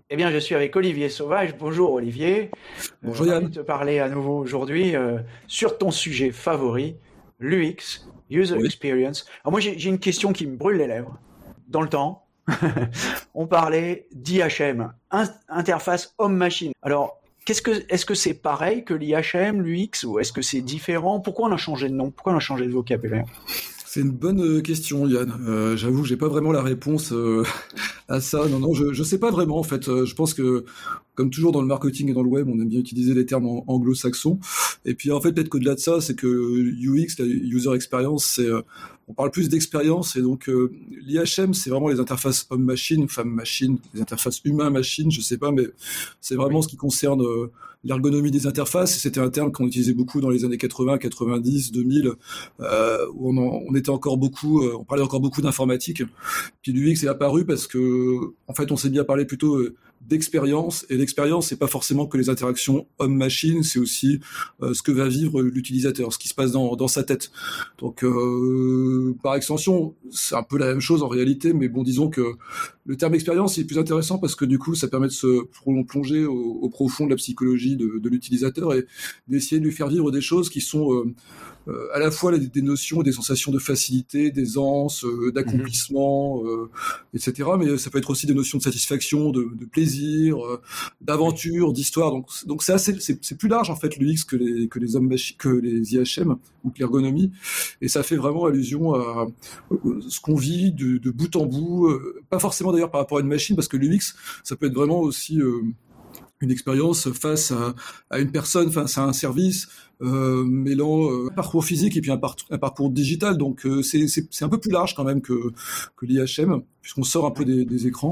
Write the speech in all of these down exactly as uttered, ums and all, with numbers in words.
Eh bien, je suis avec Olivier Sauvage. Bonjour Olivier. Bonjour euh, Yann. Je vais te parler à nouveau aujourd'hui euh, sur ton sujet favori, l'U X, User Oui. Experience. Alors moi, j'ai, j'ai une question qui me brûle les lèvres. Dans le temps, on parlait d'I H M, in- interface homme-machine. Alors, qu'est-ce que, est-ce que c'est pareil que l'I H M, l'U X, ou est-ce que c'est différent? Pourquoi on a changé de nom? Pourquoi on a changé de vocabulaire? C'est une bonne euh, question, Yann. Euh, j'avoue que j'ai pas vraiment la réponse euh, à ça. Non, non, je, je sais pas vraiment en fait. Euh, je pense que, comme toujours dans le marketing et dans le web, on aime bien utiliser les termes en- anglo-saxons. Et puis en fait, peut-être qu'au-delà de ça, c'est que U X, la user experience, c'est euh, on parle plus d'expérience et donc euh, l'I H M, c'est vraiment les interfaces homme-machine, femme-machine, les interfaces humain-machine, je sais pas, mais c'est vraiment ce qui concerne euh, l'ergonomie des interfaces. Et c'était un terme qu'on utilisait beaucoup dans les années quatre-vingts, quatre-vingt-dix, deux mille, euh, où on, en, on était encore beaucoup, euh, on parlait encore beaucoup d'informatique. Puis l'U X est apparu parce que, en fait, on s'est bien parlé plutôt euh, d'expérience, et l'expérience, c'est pas forcément que les interactions homme-machine, c'est aussi euh, ce que va vivre l'utilisateur, ce qui se passe dans, dans sa tête. Donc, euh, par extension, c'est un peu la même chose en réalité, mais bon, disons que le terme expérience est plus intéressant parce que du coup, ça permet de se plonger au, au profond de la psychologie de, de l'utilisateur et d'essayer de lui faire vivre des choses qui sont euh, euh, à la fois des, des notions, des sensations de facilité, d'aisance, euh, d'accomplissement, euh, et cetera. Mais ça peut être aussi des notions de satisfaction, de, de plaisir, euh, d'aventure, d'histoire. Donc, donc c'est assez, c'est, c'est plus large en fait l'U X que les que les hommes que les I H M ou que l'ergonomie. Et ça fait vraiment allusion à ce qu'on vit de, de bout en bout. Euh, pas forcément d'ailleurs par rapport à une machine, parce que l'U X, ça peut être vraiment aussi euh, une expérience face à, à une personne, face à un service, euh, mêlant euh, un parcours physique et puis un, par- un parcours digital. Donc euh, c'est, c'est, c'est un peu plus large quand même que, que l'I H M, puisqu'on sort un peu des, des écrans.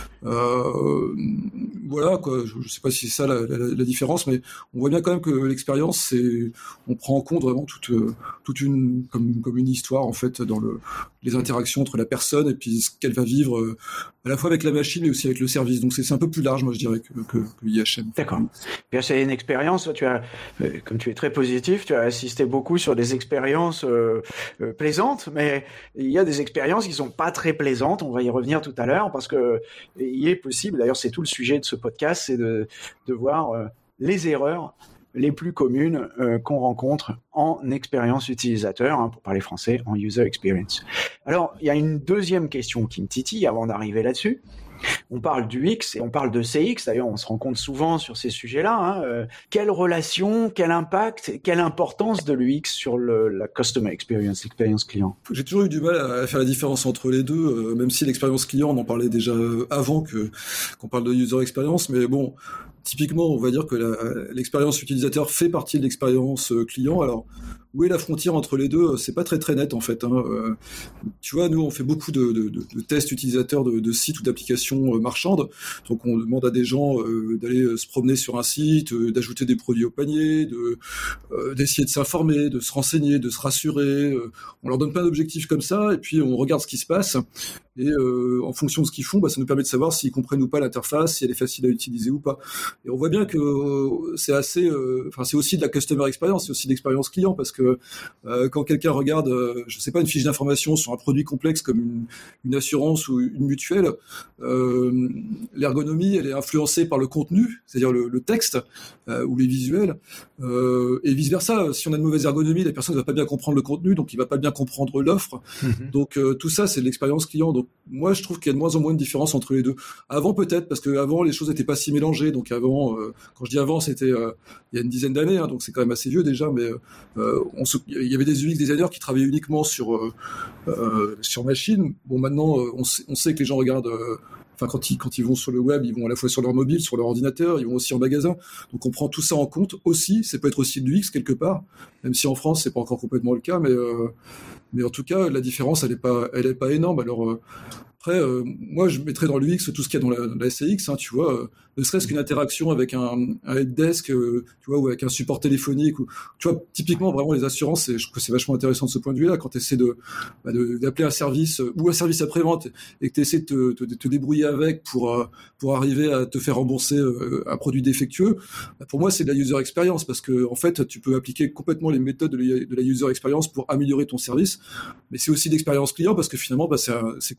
Euh, voilà, quoi. Je ne sais pas si c'est ça la, la, la différence, mais on voit bien quand même que l'expérience, c'est, on prend en compte vraiment toute, toute une, comme, comme une histoire en fait dans le, les interactions entre la personne et puis ce qu'elle va vivre euh, à la fois avec la machine mais aussi avec le service. Donc c'est, c'est un peu plus large, moi je dirais, que, que, que l'I H M. D'accord. Bien, c'est une expérience. Tu as, euh, comme tu es très positif, tu as assisté beaucoup sur des expériences euh, euh, plaisantes, mais il y a des expériences qui sont pas très plaisantes. On va y revenir tout à l'heure parce que il est possible. D'ailleurs, c'est tout le sujet de ce podcast, c'est de, de voir euh, les erreurs les plus communes euh, qu'on rencontre en expérience utilisateur, hein, pour parler français, en user experience. Alors, il y a une deuxième question qui me titille avant d'arriver là-dessus. On parle du X et on parle de C X, d'ailleurs on se rencontre souvent sur ces sujets-là. Hein. Euh, quelle relation, quel impact, quelle importance de l'U X sur le, la customer experience, l'expérience client? J'ai toujours eu du mal à faire la différence entre les deux, euh, même si l'expérience client, on en parlait déjà avant que, qu'on parle de user experience, mais bon, typiquement on va dire que la, l'expérience utilisateur fait partie de l'expérience client. Alors où est la frontière entre les deux? C'est pas très très net en fait. Hein. Euh, tu vois, nous on fait beaucoup de, de, de, de tests utilisateurs de, de sites ou d'applications marchandes. Donc on demande à des gens euh, d'aller se promener sur un site, euh, d'ajouter des produits au panier, de, euh, d'essayer de s'informer, de se renseigner, de se rassurer. Euh, on leur donne plein d'objectifs comme ça et puis on regarde ce qui se passe. Et euh, en fonction de ce qu'ils font, bah, ça nous permet de savoir s'ils comprennent ou pas l'interface, si elle est facile à utiliser ou pas. Et on voit bien que euh, c'est assez, enfin euh, c'est aussi de la customer experience, c'est aussi de l'expérience client, parce que euh, quand quelqu'un regarde, euh, je sais pas, une fiche d'information sur un produit complexe comme une, une assurance ou une mutuelle, euh, l'ergonomie, elle est influencée par le contenu, c'est-à-dire le, le texte euh, ou les visuels, euh, et vice versa. Si on a une mauvaise ergonomie, la personne ne va pas bien comprendre le contenu, donc il va pas bien comprendre l'offre. Mm-hmm. Donc euh, tout ça, c'est de l'expérience client. Donc moi, je trouve qu'il y a de moins en moins de différence entre les deux. Avant, peut-être, parce que avant, les choses n'étaient pas si mélangées. Donc avant, euh, quand je dis avant, c'était euh, il y a une dizaine d'années, hein, donc c'est quand même assez vieux déjà. Mais euh, on se, il y avait des U X designers qui travaillaient uniquement sur euh, euh, sur machine. Bon, maintenant, euh, on, sait, on sait que les gens regardent. Euh, Enfin, quand ils, quand ils vont sur le web, ils vont à la fois sur leur mobile, sur leur ordinateur, ils vont aussi en magasin. Donc, on prend tout ça en compte aussi. Ça peut être aussi de l'U X quelque part, même si en France, c'est pas encore complètement le cas. Mais, euh, mais en tout cas, la différence, elle est pas, elle est pas énorme. Alors, euh, après, euh, moi, je mettrais dans l'U X tout ce qu'il y a dans la, dans la C X, hein, tu vois, euh, ne serait-ce qu'une interaction avec un, un helpdesk, euh, tu vois, ou avec un support téléphonique, ou, tu vois, typiquement, vraiment, les assurances, je trouve que c'est vachement intéressant de ce point de vue-là, quand tu essaies de, bah, de, d'appeler un service, euh, ou un service après-vente, et que tu essaies de te, te, te débrouiller avec pour, euh, pour arriver à te faire rembourser euh, un produit défectueux, bah, pour moi, c'est de la user experience, parce que, en fait, tu peux appliquer complètement les méthodes de la, de la user experience pour améliorer ton service, mais c'est aussi l'expérience client, parce que finalement, bah, c'est, un, c'est quoi, au final,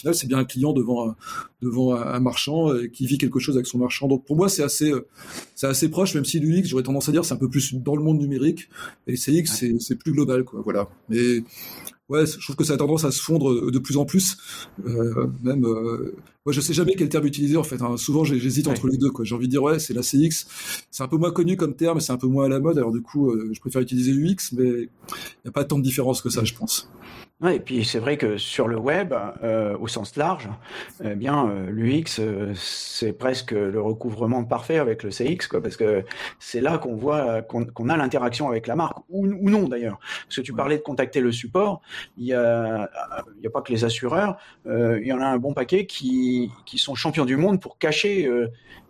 final, c'est bien un client devant un, devant un, un marchand euh, qui vit quelque chose avec son marchand. Donc pour moi, c'est assez, euh, c'est assez proche, même si l'U X, j'aurais tendance à dire, c'est un peu plus dans le monde numérique, et C X, c'est, c'est plus global, quoi. Voilà. Mais ouais, je trouve que ça a tendance à se fondre de plus en plus. Euh, même, euh, moi, je sais jamais quel terme utiliser en fait. Hein. Souvent, j'hésite ouais. entre les deux. Quoi. J'ai envie de dire ouais, c'est la C X. C'est un peu moins connu comme terme, c'est un peu moins à la mode. Alors du coup, euh, je préfère utiliser U X, mais il n'y a pas tant de différence que ça, je pense. Ouais, et puis c'est vrai que sur le web, euh, au sens large, eh bien euh, l'U X euh, c'est presque le recouvrement parfait avec le C X, quoi, parce que c'est là qu'on voit qu'on, qu'on a l'interaction avec la marque ou, ou non d'ailleurs. Parce que tu parlais de contacter le support, il y a il y a pas que les assureurs, euh, il y en a un bon paquet qui qui sont champions du monde pour cacher euh,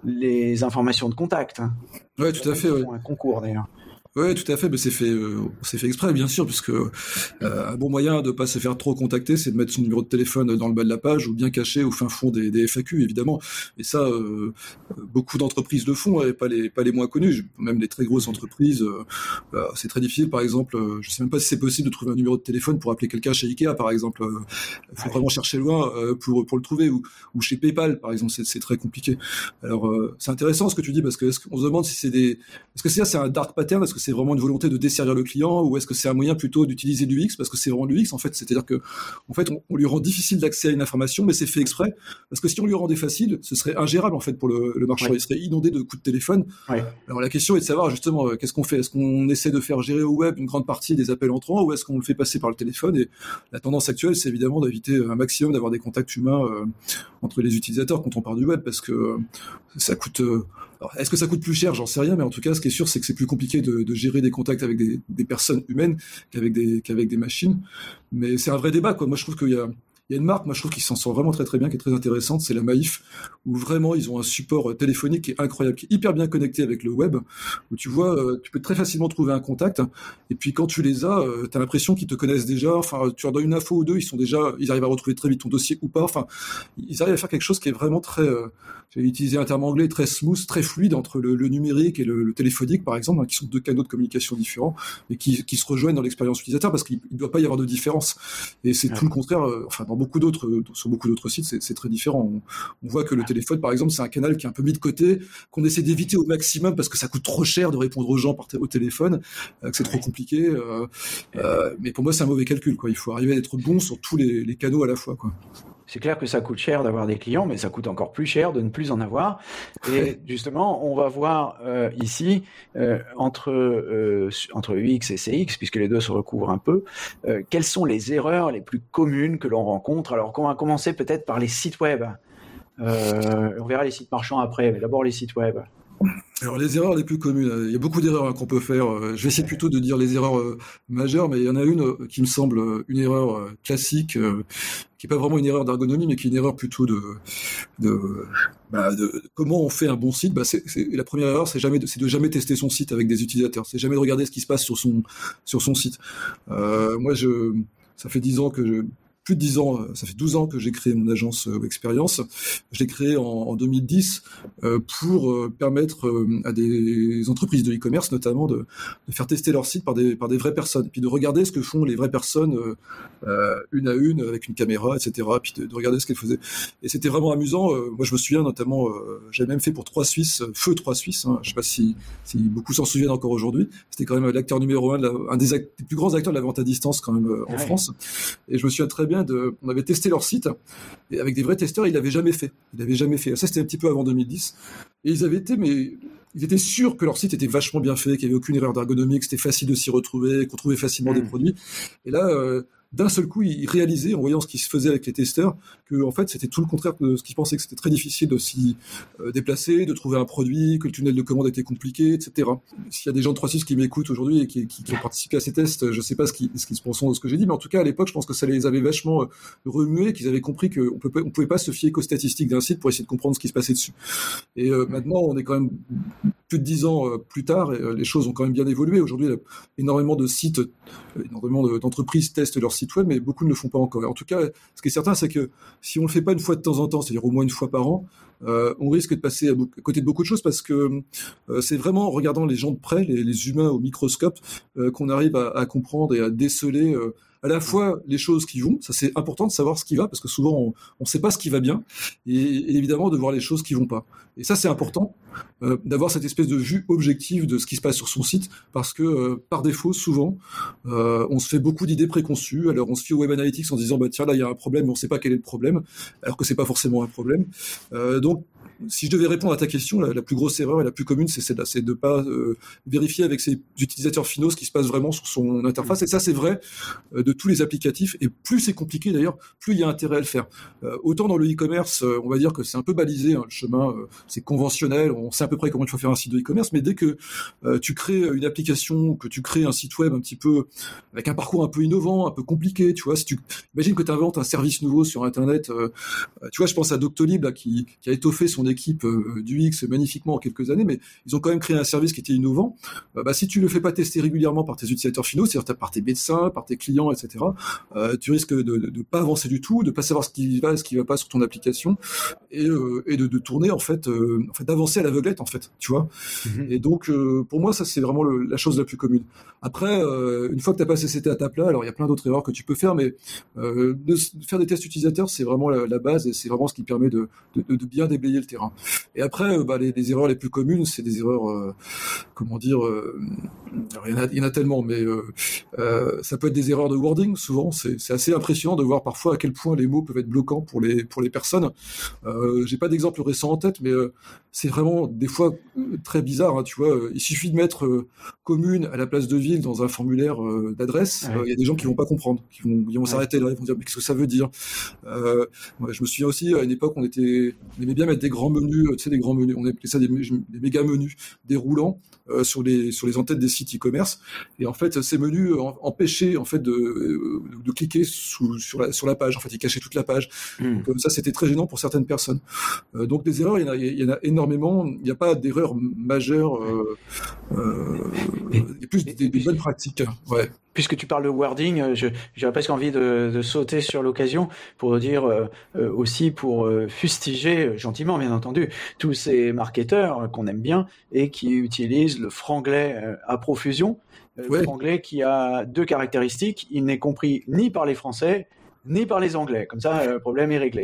les informations de contact. Ouais, tout à fait. Ils ouais. font un concours d'ailleurs. Ouais, tout à fait, mais c'est fait, euh, c'est fait exprès, bien sûr, puisque euh, un bon moyen de pas se faire trop contacter, c'est de mettre son numéro de téléphone dans le bas de la page ou bien caché au fin fond des, des F A Q, évidemment. Et ça, euh, beaucoup d'entreprises le font, et pas les, pas les moins connues. Même les très grosses entreprises, euh, euh, c'est très difficile. Par exemple, euh, je sais même pas si c'est possible de trouver un numéro de téléphone pour appeler quelqu'un chez Ikea, par exemple. Il euh, faut vraiment chercher loin euh, pour pour le trouver, ou, ou chez PayPal, par exemple, c'est, c'est très compliqué. Alors, euh, c'est intéressant ce que tu dis, parce que est-ce qu'on se demande si c'est des, est-ce que c'est ça, c'est un dark pattern, est-ce que c'est vraiment une volonté de desservir le client, ou est-ce que c'est un moyen plutôt d'utiliser l'U X, parce que c'est vraiment l'U X en fait, c'est-à-dire que en fait on, on lui rend difficile d'accès à une information, mais c'est fait exprès, parce que si on lui rendait facile, ce serait ingérable en fait pour le, le marchand, ouais. Il serait inondé de coups de téléphone. Ouais. Alors la question est de savoir justement euh, qu'est-ce qu'on fait, est-ce qu'on essaie de faire gérer au web une grande partie des appels entrants, ou est-ce qu'on le fait passer par le téléphone? Et la tendance actuelle, c'est évidemment d'éviter un maximum d'avoir des contacts humains euh, entre les utilisateurs quand on parle du web, parce que euh, ça coûte euh, alors, est-ce que ça coûte plus cher? J'en sais rien, mais en tout cas, ce qui est sûr, c'est que c'est plus compliqué de, de gérer des contacts avec des, des personnes humaines qu'avec des, qu'avec des machines. Mais c'est un vrai débat, quoi. Moi, je trouve qu'il y a, il y a une marque, moi, je trouve qu'ils s'en sort vraiment très très bien, qui est très intéressante, c'est la Maïf, où vraiment, ils ont un support téléphonique qui est incroyable, qui est hyper bien connecté avec le web, où tu vois, euh, tu peux très facilement trouver un contact, et puis quand tu les as, euh, t'as l'impression qu'ils te connaissent déjà, enfin, tu leur donnes une info ou deux, ils sont déjà, ils arrivent à retrouver très vite ton dossier ou pas, enfin, ils arrivent à faire quelque chose qui est vraiment très, euh, j'ai utilisé un terme anglais, très smooth, très fluide entre le, le numérique et le, le téléphonique, par exemple, hein, qui sont deux canaux de communication différents, mais qui, qui se rejoignent dans l'expérience utilisateur, parce qu'il ne doit pas y avoir de différence. Et c'est ouais. tout le contraire, euh, enfin, dans beaucoup d'autres, euh, sur beaucoup d'autres sites, c'est, c'est très différent. On, on voit que le téléphone, par exemple, c'est un canal qui est un peu mis de côté, qu'on essaie d'éviter au maximum parce que ça coûte trop cher de répondre aux gens par t- au téléphone, euh, que c'est trop compliqué. Euh, euh, mais pour moi, c'est un mauvais calcul, quoi. Il faut arriver à être bon sur tous les, les canaux à la fois, quoi. C'est clair que ça coûte cher d'avoir des clients, mais ça coûte encore plus cher de ne plus en avoir. Et justement, on va voir euh, ici, euh, entre, euh, entre U X et C X, puisque les deux se recouvrent un peu, euh, quelles sont les erreurs les plus communes que l'on rencontre. Alors, on va commencer peut-être par les sites web. Euh, on verra les sites marchands après, mais d'abord les sites web. Alors les erreurs les plus communes, il y a beaucoup d'erreurs hein, qu'on peut faire. Je vais essayer plutôt de dire les erreurs euh, majeures, mais il y en a une euh, qui me semble euh, une erreur euh, classique, euh, qui est pas vraiment une erreur d'ergonomie, mais qui est une erreur plutôt de, de, bah, de comment on fait un bon site. Bah, c'est, c'est, la première erreur, c'est jamais, de, c'est de jamais tester son site avec des utilisateurs. C'est jamais de regarder ce qui se passe sur son sur son site. Euh, moi, je, ça fait dix ans que je plus de dix ans, ça fait douze ans que j'ai créé mon agence euh, Expérience. Je l'ai créée en, en deux mille dix euh, pour euh, permettre euh, à des entreprises de e-commerce notamment de, de faire tester leur site par des, par des vraies personnes, puis de regarder ce que font les vraies personnes euh, euh, une à une avec une caméra, et cetera, puis de, de regarder ce qu'elles faisaient. Et c'était vraiment amusant. Euh, moi, je me souviens notamment, euh, j'avais même fait pour trois Suisses, Feu trois Suisses, hein, je sais pas si, si beaucoup s'en souviennent encore aujourd'hui. C'était quand même l'acteur numéro un, de la, un des, act- des plus grands acteurs de la vente à distance quand même euh, en ouais. France. Et je me souviens très bien de, on avait testé leur site et avec des vrais testeurs, ils l'avaient jamais fait. Ils l'avaient jamais fait. Ça, c'était un petit peu avant deux mille dix. Et ils avaient été, mais ils étaient sûrs que leur site était vachement bien fait, qu'il n'y avait aucune erreur d'ergonomie, que c'était facile de s'y retrouver, qu'on trouvait facilement mmh. des produits. Et là, euh, d'un seul coup, ils réalisaient, en voyant ce qui se faisait avec les testeurs, que en fait, c'était tout le contraire de ce qu'ils pensaient, que c'était très difficile de s'y euh, déplacer, de trouver un produit, que le tunnel de commande était compliqué, et cetera. S'il y a des gens de trois six qui m'écoutent aujourd'hui et qui, qui, qui ont participé à ces tests, je sais pas ce qu'ils, ce qu'ils se pensent de ce que j'ai dit, mais en tout cas, à l'époque, je pense que ça les avait vachement remués, qu'ils avaient compris qu'on peut, on pouvait pas se fier qu'aux statistiques d'un site pour essayer de comprendre ce qui se passait dessus. Et euh, maintenant, on est quand même plus de dix ans euh, plus tard, et euh, les choses ont quand même bien évolué. Aujourd'hui, là, énormément de sites, euh, énormément de, d'entreprises testent leur site web, mais beaucoup ne le font pas encore. Et en tout cas, ce qui est certain, c'est que si on le fait pas une fois de temps en temps, c'est-à-dire au moins une fois par an, euh, on risque de passer à, be- à côté de beaucoup de choses, parce que euh, c'est vraiment en regardant les gens de près, les, les humains au microscope, euh, qu'on arrive à, à comprendre et à déceler euh, à la fois les choses qui vont, ça c'est important de savoir ce qui va, parce que souvent on ne sait pas ce qui va bien, et, et évidemment de voir les choses qui vont pas. Et ça c'est important, euh, d'avoir cette espèce de vue objective de ce qui se passe sur son site, parce que euh, par défaut, souvent, euh, on se fait beaucoup d'idées préconçues, alors on se fie au Web Analytics en se disant, bah tiens, là il y a un problème, mais on ne sait pas quel est le problème, alors que c'est pas forcément un problème. Euh, donc, si je devais répondre à ta question, la, la plus grosse erreur et la plus commune, c'est celle-là, c'est de pas euh, vérifier avec ses utilisateurs finaux ce qui se passe vraiment sur son interface. Et ça, c'est vrai euh, de tous les applicatifs. Et plus c'est compliqué, d'ailleurs, plus il y a intérêt à le faire. Euh, autant dans le e-commerce, euh, on va dire que c'est un peu balisé, hein, le chemin, euh, c'est conventionnel, on sait à peu près comment il faut faire un site de e-commerce. Mais dès que euh, tu crées une application, que tu crées un site web un petit peu avec un parcours un peu innovant, un peu compliqué, tu vois, si tu imagine que tu inventes un service nouveau sur Internet, euh, tu vois, je pense à Doctolib là, qui, qui a étoffé son équipe euh, d'U X magnifiquement en quelques années, mais ils ont quand même créé un service qui était innovant. Euh, bah, si tu le fais pas tester régulièrement par tes utilisateurs finaux, c'est-à-dire par tes médecins, par tes clients, et cetera, euh, tu risques de, de, de pas avancer du tout, de pas savoir ce qui va, ce qui va pas sur ton application, et, euh, et de, de tourner en fait, euh, en fait d'avancer à l'aveuglette en fait, tu vois. Mm-hmm. Et donc euh, pour moi ça c'est vraiment le, la chose la plus commune. Après euh, une fois que tu as passé cette étape-là, alors il y a plein d'autres erreurs que tu peux faire, mais euh, de faire des tests utilisateurs c'est vraiment la, la base et c'est vraiment ce qui permet de, de, de bien déblayer le terrain. Et après, euh, bah, les, les erreurs les plus communes, c'est des erreurs, euh, comment dire, euh, il y en a, il y en a tellement, mais euh, euh, ça peut être des erreurs de wording. Souvent, c'est, c'est assez impressionnant de voir parfois à quel point les mots peuvent être bloquants pour les pour les personnes. Euh, j'ai pas d'exemple récent en tête, mais euh, c'est vraiment des fois très bizarre. Hein, tu vois, il suffit de mettre euh, commune à la place de ville dans un formulaire euh, d'adresse. Il ouais. euh, y a des gens qui vont pas comprendre, qui vont, ils vont ouais. s'arrêter là, ils vont dire mais qu'est-ce que ça veut dire. Euh, ouais, je me souviens aussi à une époque, on était, on aimait bien mettre des grands menus, tu sais, des grands menus, on appelait ça des, des méga menus déroulants euh, sur les sur les entêtes des sites e-commerce. Et en fait, ces menus empêchaient en fait de de, de cliquer sous, sur la sur la page. En fait, ils cachaient toute la page. Mmh. Donc ça, c'était très gênant pour certaines personnes. Euh, donc des erreurs, il y en a, il y en a énormément. Il n'y a pas d'erreurs majeures. Euh, euh, il y a plus des, des bonnes pratiques. Ouais. Puisque tu parles de wording, je, j'aurais presque envie de, de sauter sur l'occasion pour dire euh, euh, aussi pour euh, fustiger gentiment, bien entendu, tous ces marketeurs qu'on aime bien et qui utilisent le franglais euh, à profusion. Euh, ouais. Le franglais qui a deux caractéristiques, il n'est compris ni par les Français ni par les Anglais. Comme ça, le problème est réglé.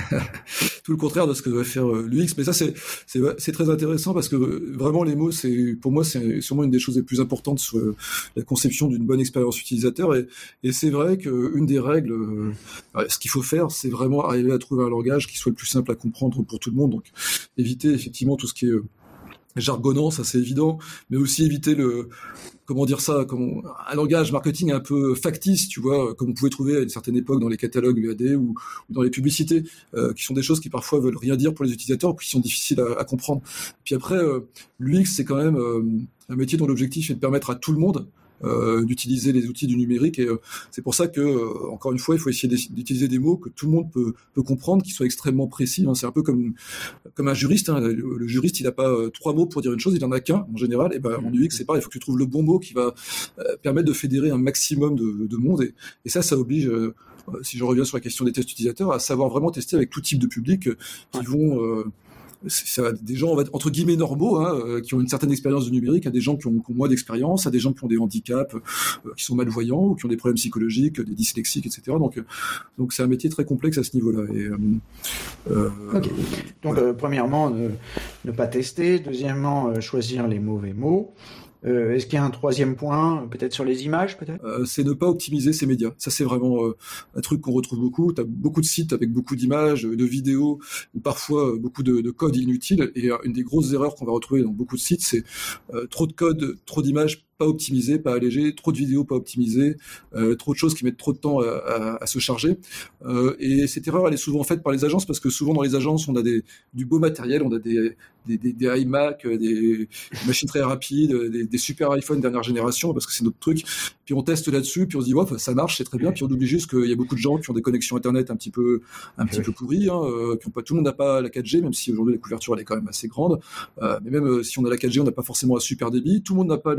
Tout le contraire de ce que va faire euh, l'U X. Mais ça, c'est, c'est, c'est très intéressant parce que euh, vraiment, les mots, c'est, pour moi, c'est sûrement une des choses les plus importantes sur euh, la conception d'une bonne expérience utilisateur. Et, et c'est vrai qu'une des règles, euh, ce qu'il faut faire, c'est vraiment arriver à trouver un langage qui soit le plus simple à comprendre pour tout le monde. Donc, éviter effectivement tout ce qui est euh, jargonnant, ça c'est évident, mais aussi éviter le, comment dire ça, comme un langage marketing un peu factice, tu vois, comme on pouvait trouver à une certaine époque dans les catalogues U A D ou, ou dans les publicités, euh, qui sont des choses qui parfois veulent rien dire pour les utilisateurs ou qui sont difficiles à, à comprendre. Puis après, euh, l'U X c'est quand même euh, un métier dont l'objectif est de permettre à tout le monde Euh, d'utiliser les outils du numérique et euh, c'est pour ça que euh, encore une fois il faut essayer d'utiliser des mots que tout le monde peut, peut comprendre, qui soient extrêmement précis. Hein. C'est un peu comme comme un juriste. Hein. Le, le juriste il n'a pas euh, trois mots pour dire une chose, il en a qu'un en général. Et ben en U X c'est pareil, il faut que tu trouves le bon mot qui va euh, permettre de fédérer un maximum de, de monde et, et ça ça oblige euh, si je reviens sur la question des tests utilisateurs à savoir vraiment tester avec tout type de public euh, qui ouais. vont euh, ça, des gens entre guillemets normaux hein, euh, qui ont une certaine expérience du numérique, à des gens qui ont, qui ont moins d'expérience, à des gens qui ont des handicaps, euh, qui sont malvoyants ou qui ont des problèmes psychologiques, des dyslexiques, et cetera. Donc, euh, donc c'est un métier très complexe à ce niveau-là. Et, euh, euh, okay. Donc, voilà. euh, premièrement, ne, ne pas tester. Deuxièmement, euh, choisir les mauvais mots. Euh, est-ce qu'il y a un troisième point, peut-être sur les images, peut-être euh, c'est ne pas optimiser ses médias. Ça, c'est vraiment euh, un truc qu'on retrouve beaucoup. Tu as beaucoup de sites avec beaucoup d'images, de vidéos, ou parfois euh, beaucoup de, de code inutile. Et euh, une des grosses erreurs qu'on va retrouver dans beaucoup de sites, c'est euh, trop de code, trop d'images pas optimisées, pas allégées, trop de vidéos pas optimisées, euh, trop de choses qui mettent trop de temps à, à, à se charger. Euh, et cette erreur, elle est souvent faite par les agences parce que souvent dans les agences, on a des, du beau matériel, on a des, des, des, des iMac, des machines très rapides, des, des super iPhone dernière génération parce que c'est notre truc. Puis on teste là-dessus, puis on se dit ouais, ça marche, c'est très bien. Puis on oublie juste qu'il y a beaucoup de gens qui ont des connexions internet un petit peu, un petit oui. peu pourries, hein, euh, qui ont pas, tout le monde n'a pas la quatre G, même si aujourd'hui la couverture elle est quand même assez grande. Euh, mais même euh, si on a la quatre G, on n'a pas forcément un super débit. Tout le monde n'a pas l'iPhone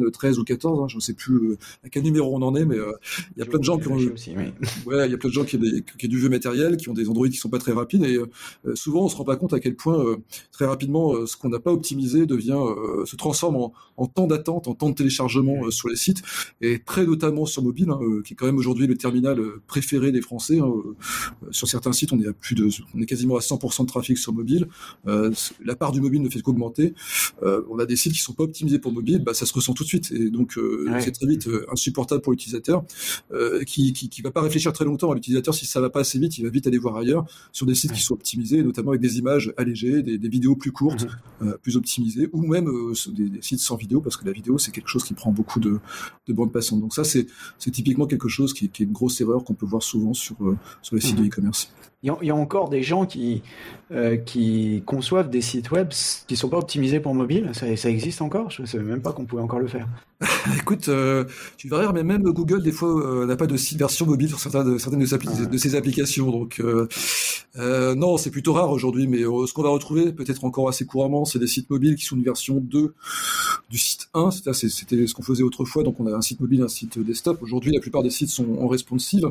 l'iPhone treize ou quatorze, hein, je ne sais plus euh, à quel numéro on en est, mais il euh, y a plein de gens qui ont, aussi, oui. ouais, il y a plein de gens qui ont, des, qui ont du vieux matériel, qui ont des Android qui sont pas très rapides, et euh, souvent on se rend pas compte à quel point euh, très rapidement euh, ce qu'on n'a pas optimisé devient euh, se transforme en, en temps d'attente, en temps de téléchargement euh, sur les sites, et très notamment sur mobile, hein, euh, qui est quand même aujourd'hui le terminal préféré des Français. Hein, euh, sur certains sites, on est à plus de, on est quasiment à cent pour cent de trafic sur mobile. Euh, la part du mobile ne fait qu'augmenter. Euh, on a des sites qui sont pas optimisés pour mobile, bah ça se ressent tout de suite, et donc euh, ouais. c'est très vite euh, insupportable pour l'utilisateur, euh, qui, qui qui va pas réfléchir très longtemps à l'utilisateur. Si ça va pas assez vite, il va vite aller voir ailleurs sur des sites ouais. qui sont optimisés, notamment avec des images allégées, des, des vidéos plus courtes, mm-hmm. euh, plus optimisées, ou même euh, des, des sites sans vidéo, parce que la vidéo c'est quelque chose qui prend beaucoup de, de bandes passantes. Donc ça c'est c'est typiquement quelque chose qui, qui est une grosse erreur qu'on peut voir souvent sur euh, sur les sites mm-hmm. de e-commerce. Il y a encore des gens qui euh, qui conçoivent des sites web qui sont pas optimisés pour mobile. Ça, ça existe encore? Je ne savais même pas qu'on pouvait encore le faire. Écoute, euh, tu vas rire, mais même Google des fois euh, n'a pas de version mobile sur certaines de, certaines de, sa, ah. de ses applications. Donc euh, euh, non, c'est plutôt rare aujourd'hui. Mais euh, ce qu'on va retrouver peut-être encore assez couramment, c'est des sites mobiles qui sont une version deux du site un. C'était, c'était ce qu'on faisait autrefois. Donc on a un site mobile, un site desktop. Aujourd'hui, la plupart des sites sont en responsive.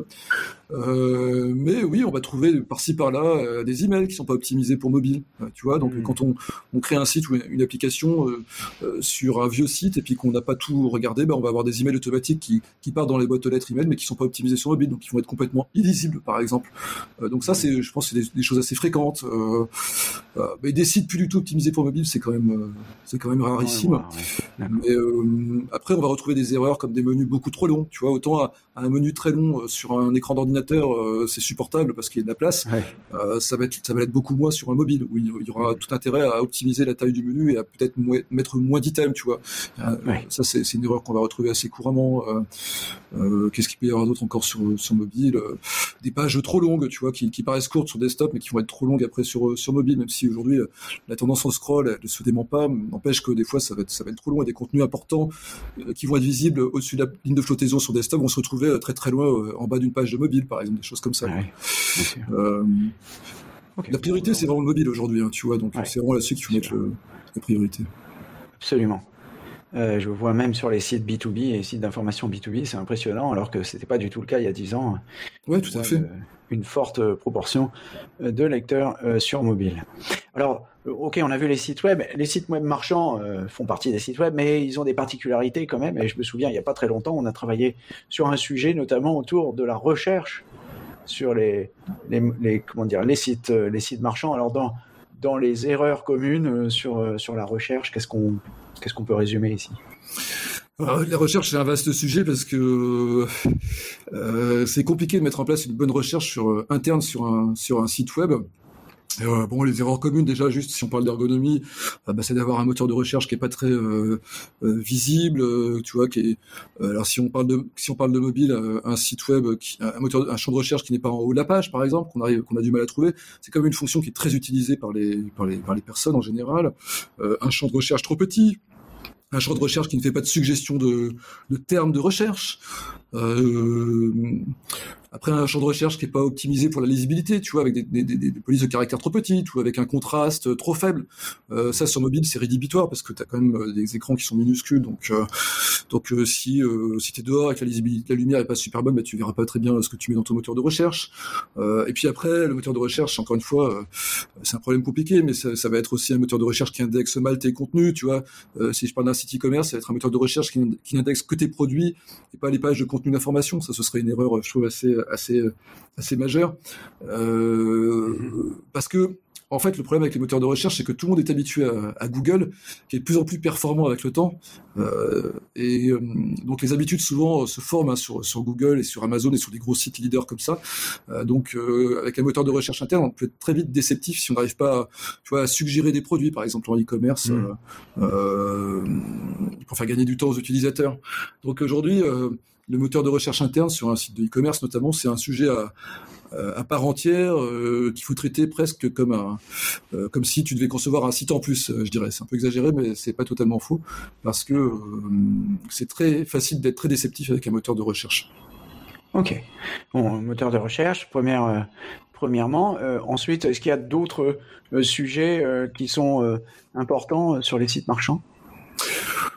Euh, mais oui, on va trouver par-ci par-là euh, des emails qui sont pas optimisés pour mobile. Euh, tu vois, donc mmh. quand on, on crée un site ou une application euh, euh, sur un vieux site et puis qu'on n'a pas tout regardé, bah, on va avoir des emails automatiques qui, qui partent dans les boîtes aux lettres email mais qui sont pas optimisés sur mobile, donc qui vont être complètement illisibles par exemple. Euh, donc ça, c'est, je pense, c'est des, des choses assez fréquentes. Euh, euh, mais des sites plus du tout optimisés pour mobile, c'est quand même, euh, c'est quand même rarissime. Ouais, ouais, ouais. Mais euh, après, on va retrouver des erreurs comme des menus beaucoup trop longs. Tu vois, autant à, à un menu très long euh, sur un écran d'ordinateur, euh, c'est supportable parce qu'il y a de la place. Ouais. Euh, ça va être, ça va être beaucoup moins sur un mobile où il y aura tout intérêt à optimiser la taille du menu et à peut-être mo- mettre moins d'items, tu vois. Euh, ouais. Ça, c'est, c'est une erreur qu'on va retrouver assez couramment. Euh, euh, qu'est-ce qu'il peut y avoir d'autre encore sur, sur mobile? euh, Des pages trop longues, tu vois, qui, qui paraissent courtes sur desktop, mais qui vont être trop longues après sur, sur mobile, même si aujourd'hui, la tendance au scroll, elle ne se dément pas, n'empêche que des fois, ça va être, ça va être trop long, et des contenus importants euh, qui vont être visibles au-dessus de la ligne de flottaison sur desktop vont se retrouver euh, très très loin euh, en bas d'une page de mobile, par exemple, des choses comme ça. Ouais. Euh, okay. La priorité, c'est vraiment le mobile aujourd'hui, hein, tu vois, donc ouais. c'est vraiment là-dessus qu'il faut mettre le, la priorité. Absolument. Euh, je vois même sur les sites B deux B et les sites d'information B deux B, c'est impressionnant, alors que c'était pas du tout le cas il y a dix ans. Oui, tout à fait. Euh, une forte proportion de lecteurs euh, sur mobile. Alors, ok, on a vu les sites web. Les sites web marchands euh, font partie des sites web, mais ils ont des particularités quand même. Et je me souviens, il n'y a pas très longtemps, on a travaillé sur un sujet, notamment autour de la recherche sur les, les, les comment dire, les sites, les sites marchands. Alors, dans dans les erreurs communes sur sur la recherche, qu'est-ce qu'on qu'est-ce qu'on peut résumer ici? Alors, la recherche, c'est un vaste sujet parce que euh, c'est compliqué de mettre en place une bonne recherche sur, euh, interne sur un, sur un site web. Euh, bon, les erreurs communes, déjà, juste si on parle d'ergonomie, euh, bah, c'est d'avoir un moteur de recherche qui est pas très euh, euh, visible, euh, tu vois. Qui est, euh, alors si on parle de si on parle de mobile, euh, un site web, qui, un moteur, un champ de recherche qui n'est pas en haut de la page, par exemple, qu'on arrive, qu'on a du mal à trouver, c'est quand même une fonction qui est très utilisée par les par les par les personnes en général. Euh, un champ de recherche trop petit. Un champ de recherche qui ne fait pas de suggestion de, de termes de recherche. Euh, après, un champ de recherche qui n'est pas optimisé pour la lisibilité, tu vois, avec des, des, des, des polices de caractères trop petites ou avec un contraste trop faible. Euh, ça, sur mobile, c'est rédhibitoire parce que tu as quand même des écrans qui sont minuscules. Donc, euh, donc euh, si, euh, si tu es dehors et que la lisibilité, la lumière est pas super bonne, bah, tu verras pas très bien ce que tu mets dans ton moteur de recherche. Euh, et puis après, le moteur de recherche, encore une fois, euh, c'est un problème compliqué, mais ça, ça va être aussi un moteur de recherche qui indexe mal tes contenus, tu vois. Euh, si je parle d'un site e-commerce, ça va être un moteur de recherche qui, qui n'indexe que tes produits et pas les pages de contenu d'information. Ça, ce serait une erreur, je trouve, assez, assez, assez majeure. Euh, mmh. Parce que, en fait, le problème avec les moteurs de recherche, c'est que tout le monde est habitué à, à Google, qui est de plus en plus performant avec le temps. Euh, et euh, donc, les habitudes, souvent, euh, se forment hein, sur, sur Google et sur Amazon et sur des gros sites leaders comme ça. Euh, donc, euh, avec un moteur de recherche interne, on peut être très vite déceptif si on n'arrive pas à, tu vois, à suggérer des produits, par exemple, en e-commerce, mmh. euh, euh, pour faire gagner du temps aux utilisateurs. Donc, aujourd'hui, euh, le moteur de recherche interne sur un site de e-commerce, notamment, c'est un sujet à à part entière euh, qu'il faut traiter presque comme un euh, comme si tu devais concevoir un site en plus, euh, je dirais. C'est un peu exagéré, mais c'est pas totalement faux parce que euh, c'est très facile d'être très déceptif avec un moteur de recherche. Ok. Bon, moteur de recherche, première, euh, premièrement. Euh, ensuite, est-ce qu'il y a d'autres euh, sujets euh, qui sont euh, importants sur les sites marchands ?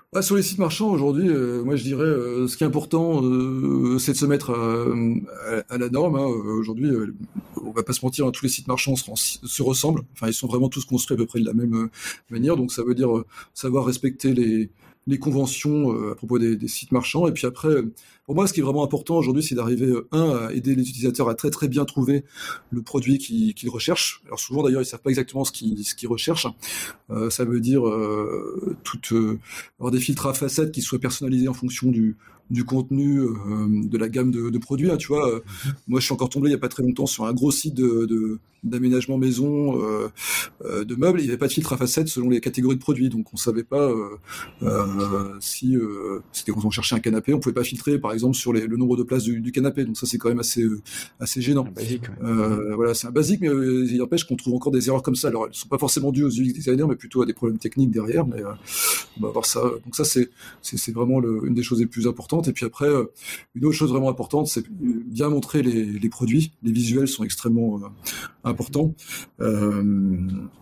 Ah, sur les sites marchands aujourd'hui, euh, moi je dirais, euh, ce qui est important, euh, c'est de se mettre à, à, à la norme. Hein. Aujourd'hui, euh, on va pas se mentir, hein, tous les sites marchands se, se ressemblent. Enfin, ils sont vraiment tous construits à peu près de la même euh, manière. Donc, ça veut dire euh, savoir respecter les les conventions euh, à propos des, des sites marchands. Et puis après, pour moi, ce qui est vraiment important aujourd'hui, c'est d'arriver, euh, un, à aider les utilisateurs à très très bien trouver le produit qu'ils, qu'ils recherchent. Alors souvent, d'ailleurs, ils savent pas exactement ce qu'ils, ce qu'ils recherchent. Euh, ça veut dire euh, tout, euh, avoir des filtres à facettes qui soient personnalisés en fonction du du contenu, euh, de la gamme de, de produits. Hein, tu vois, euh, moi, je suis encore tombé il y a pas très longtemps sur un gros site de, de d'aménagement maison, euh, euh, de meubles. Il n'y avait pas de filtre à facettes selon les catégories de produits, donc on savait pas euh, euh, si euh, c'était quand on cherchait un canapé, on pouvait pas filtrer, par exemple, sur les, le nombre de places du, du canapé. Donc ça, c'est quand même assez euh, assez gênant. Un basique, ouais. Euh, voilà, c'est un basique, mais euh, il n'empêche qu'on trouve encore des erreurs comme ça. Alors, elles sont pas forcément dues aux U X designers, mais plutôt à des problèmes techniques derrière. Mais euh, on va voir ça. Donc ça, c'est c'est, c'est vraiment le, une des choses les plus importantes. Et puis après, euh, une autre chose vraiment importante, c'est bien montrer les, les produits. Les visuels sont extrêmement euh, importants. Euh,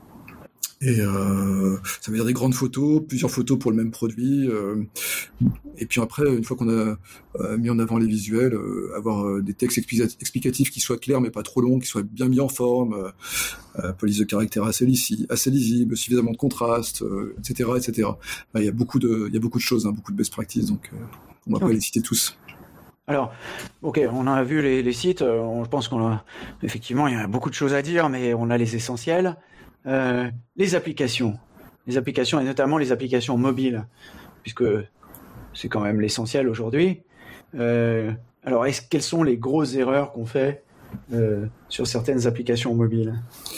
Et euh, ça veut dire des grandes photos, plusieurs photos pour le même produit. Euh, et puis après, une fois qu'on a euh, mis en avant les visuels, euh, avoir euh, des textes explicatifs qui soient clairs mais pas trop longs, qui soient bien mis en forme, euh, euh, police de caractère assez, lisi- assez lisible, suffisamment de contraste, euh, et cetera, et cetera. Il y a beaucoup de, il y a beaucoup de choses, hein, beaucoup de best practices, donc euh, on va pas Ok. les citer tous. Alors, ok, on a vu les, les sites. euh, on- je pense qu'on a effectivement il y a beaucoup de choses à dire, mais on a les essentiels. Euh, les applications, les applications et notamment les applications mobiles, puisque c'est quand même l'essentiel aujourd'hui. Euh, alors, est-ce, quelles sont les grosses erreurs qu'on fait euh, sur certaines applications mobiles?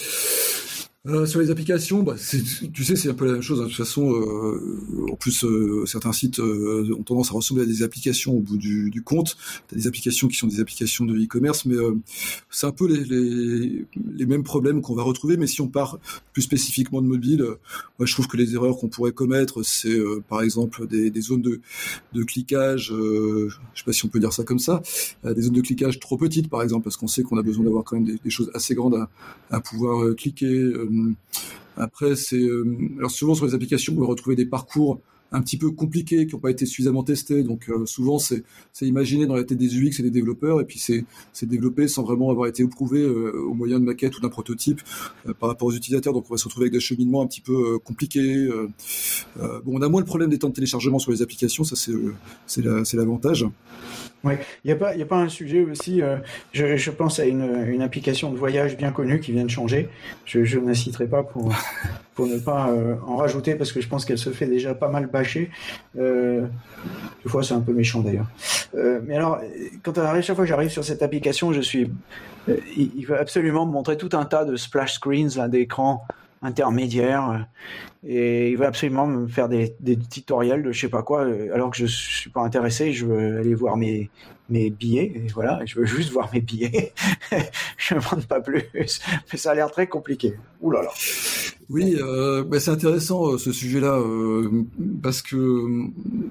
Euh, sur les applications, bah, c'est, tu sais, c'est un peu la même chose. Hein. De toute façon, euh, en plus, euh, certains sites euh, ont tendance à ressembler à des applications au bout du, du compte. T'as des applications qui sont des applications de e-commerce, mais euh, c'est un peu les, les, les mêmes problèmes qu'on va retrouver. Mais si on part plus spécifiquement de mobile, euh, moi, je trouve que les erreurs qu'on pourrait commettre, c'est euh, par exemple des, des zones de, de cliquage. Euh, je sais pas si on peut dire ça comme ça, euh, des zones de cliquage trop petites, par exemple, parce qu'on sait qu'on a besoin d'avoir quand même des, des choses assez grandes à, à pouvoir euh, cliquer. Euh, Après, c'est euh, alors souvent sur les applications, on va retrouver des parcours un petit peu compliqués qui n'ont pas été suffisamment testés. Donc euh, souvent, c'est, c'est imaginé dans la tête des U X et des développeurs, et puis c'est, c'est développé sans vraiment avoir été éprouvé euh, au moyen de maquettes ou d'un prototype euh, par rapport aux utilisateurs. Donc on va se retrouver avec des cheminements un petit peu euh, compliqués. Euh, euh, bon, on a moins le problème des temps de téléchargement sur les applications, ça c'est, euh, c'est, la, c'est l'avantage. Oui, il n'y a pas, il y a pas un sujet aussi. Euh, je, je pense à une, une application de voyage bien connue qui vient de changer. Je, je ne la citerai pas pour pour ne pas euh, en rajouter parce que je pense qu'elle se fait déjà pas mal bâcher. Euh, des fois, c'est un peu méchant d'ailleurs. Euh, mais alors, quand à chaque fois que j'arrive sur cette application, je suis, euh, il, il veut absolument me montrer tout un tas de splash screens, là, d'écrans intermédiaires, et il veut absolument me faire des, des tutoriels de je sais pas quoi, alors que je suis pas intéressé, je veux aller voir mes mes billets, et voilà, je veux juste voir mes billets. Je ne demande pas plus, mais ça a l'air très compliqué. Ouh là là. Oui, euh, bah c'est intéressant euh, ce sujet-là euh, parce que euh,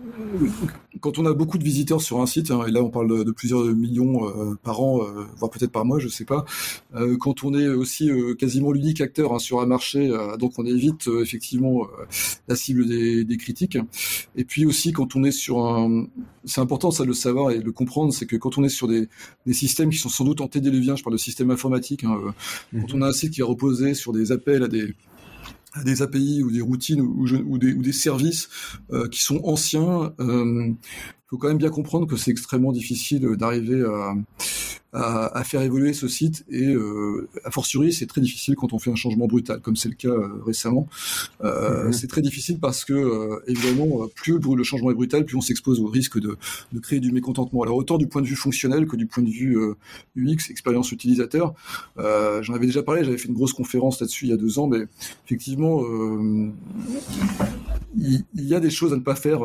quand on a beaucoup de visiteurs sur un site, hein, et là on parle de, de plusieurs millions euh, par an, euh, voire peut-être par mois, je sais pas. Euh, quand on est aussi euh, quasiment l'unique acteur hein, sur un marché, euh, donc on évite euh, effectivement euh, la cible des, des critiques. Et puis aussi quand on est sur un, c'est important ça de le savoir et de le comprendre, c'est que quand on est sur des, des systèmes qui sont sans doute antédiluviens, je parle de systèmes informatiques, hein, euh, mm-hmm. Quand on a un site qui est reposé sur des appels à des à des A P I ou des routines ou, ou, des, ou des services euh, qui sont anciens, il euh, faut quand même bien comprendre que c'est extrêmement difficile d'arriver à, à, à faire évoluer ce site et euh, a fortiori c'est très difficile quand on fait un changement brutal comme c'est le cas euh, récemment. Euh, mmh. C'est très difficile parce que euh, évidemment plus le changement est brutal, plus on s'expose au risque de, de créer du mécontentement. Alors autant du point de vue fonctionnel que du point de vue euh, U X, expérience utilisateur. Euh, j'en avais déjà parlé, j'avais fait une grosse conférence là-dessus il y a deux ans, mais effectivement euh, il, il y a des choses à ne pas faire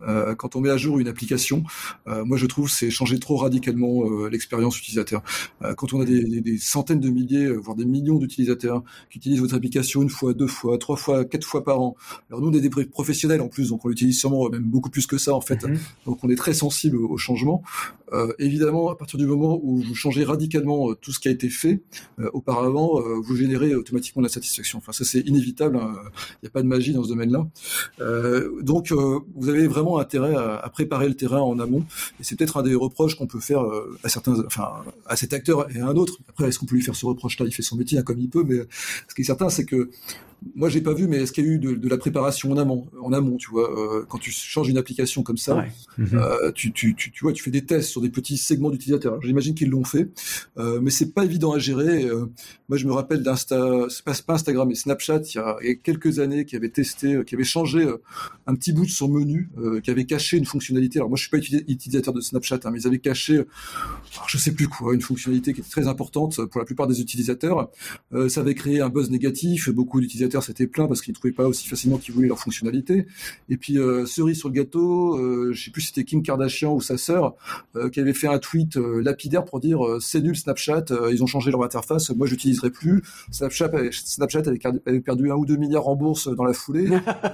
euh, quand on met à jour une application, euh, moi je trouve c'est changer trop radicalement euh, l'expérience utilisateur. Euh, quand on a des, des, des centaines de milliers, voire des millions d'utilisateurs qui utilisent votre application une fois, deux fois, trois fois, quatre fois par an. Alors nous on est des professionnels en plus, donc on l'utilise sûrement même beaucoup plus que ça en fait. Mm-hmm. Donc on est très sensible au changement. Euh, évidemment, à partir du moment où vous changez radicalement euh, tout ce qui a été fait euh, auparavant, euh, vous générez automatiquement de la satisfaction. Enfin, ça c'est inévitable. Il hein. n'y a pas de magie dans ce domaine-là. Euh, donc, euh, vous avez vraiment intérêt à, à préparer le terrain en amont. Et c'est peut-être un des reproches qu'on peut faire euh, à certains, enfin, à cet acteur et à un autre. Après, est-ce qu'on peut lui faire ce reproche-là ? Il fait son métier hein, comme il peut, mais ce qui est certain, c'est que moi, j'ai pas vu, mais est-ce qu'il y a eu de, de la préparation en amont, en amont, tu vois, euh, quand tu changes une application comme ça, ouais. mm-hmm. euh, tu, tu, tu, tu vois, tu fais des tests sur des petits segments d'utilisateurs. Alors, j'imagine qu'ils l'ont fait, euh, mais c'est pas évident à gérer. Euh, moi, je me rappelle d'Insta, c'est pas, pas Instagram, mais Snapchat, il y, a, il y a quelques années, qui avait testé, euh, qui avait changé euh, un petit bout de son menu, euh, qui avait caché une fonctionnalité. Alors, moi, je suis pas utilisateur de Snapchat, hein, mais ils avaient caché, euh, alors, je sais plus quoi, une fonctionnalité qui était très importante pour la plupart des utilisateurs. Euh, ça avait créé un buzz négatif. Beaucoup d'utilisateurs s'étaient plaints parce qu'ils ne trouvaient pas aussi facilement qu'ils voulaient leur fonctionnalité. Et puis, euh, cerise sur le gâteau, euh, je sais plus si c'était Kim Kardashian ou sa sœur, euh, qui avait fait un tweet euh, lapidaire pour dire euh, c'est nul Snapchat, euh, ils ont changé leur interface, moi je l'utiliserai plus. Snapchat, Snapchat avait, avait perdu un ou deux milliards en bourse dans la foulée.